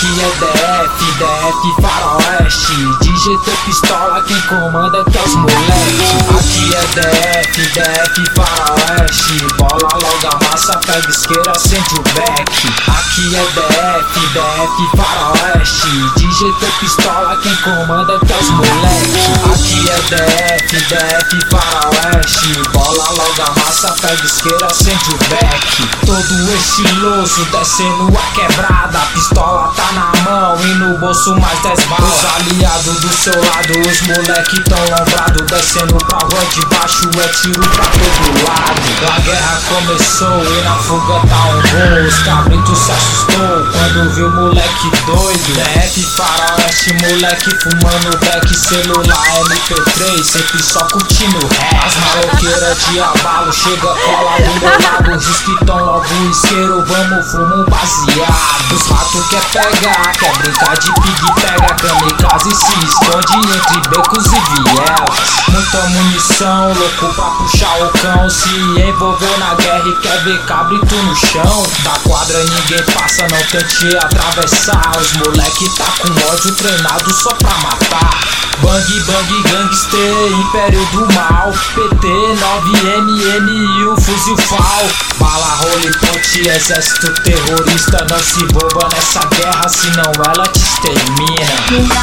Aqui é DF Faroeste, de GT pistola quem comanda que é os moleque. Aqui é DF Faroeste, bola logo a massa, pega isqueira, acende o beck. Aqui é DF Faroeste, de GT pistola quem comanda que é os moleque. Aqui é DF Faroeste, bola logo a massa, pega isqueira, acende o beck. Todo estiloso descendo a quebrada, a pistola tá na mão e no bolso mais 10 balas. Os aliados do seu lado, os moleque tão lombrado, descendo pra rua de baixo é tiro pra todo lado. A guerra começou e na fuga tá um gol. Os cabritos se assustou quando viu moleque doido. DF Faroeste, moleque fumando beck, celular MP3, sempre só curtindo ré. As maloqueiras de abalo, chega cola do meu lado, os que tão logo isqueiro, vamos fumar um baseado. Os ratos quer pegar, quer brincar de pig-pega, kamikaze se esconde entre becos e vielas. Muita munição, louco pra puxar o cão, se envolveu na guerra e quer ver cabrito no chão. Da quadra ninguém passa, não tente atravessar, os moleque tá com ódio treinado só pra matar. Bang, bang, gangster, império do mal, PT, 9mm e o fuzil FAL. Bala, role, ponte, exército terrorista, não se envolva nessa guerra, senão ela te extermina.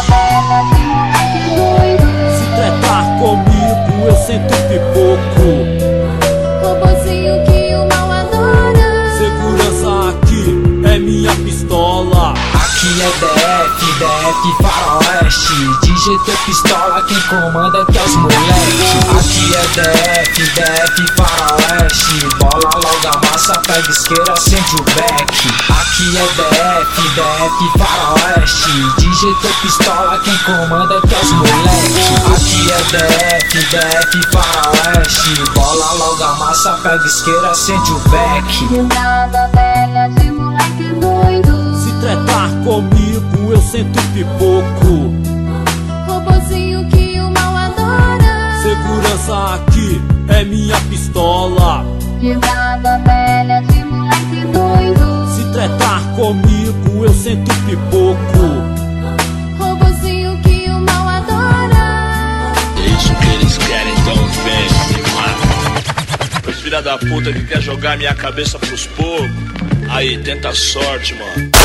Se tretar comigo, eu sento pipoco. Robozinho que o mal adora. Segurança aqui é minha pistola. Aqui é DF Faroeste, de GT pistola quem comanda que é os moleque. Aqui é DF Faroeste, bola logo a massa, pega isqueira, acende o beck. Aqui é DF Faroeste, de GT pistola quem comanda que é os moleque. Aqui é DF Faroeste, bola logo a massa, pega isqueira, acende o beck. Risada velha de moleque doido. Se tretar comigo, eu sento pipoco. Robozinho que o mal adora. Segurança aqui é minha pistola. Risada velha de moleque doido. Se tretar comigo, eu sento pipoco. Robozinho que o mal adora. É isso que eles querem, então vem, me mata. Os filha da puta que quer jogar minha cabeça pros povos. Aí, tenta a sorte, mano.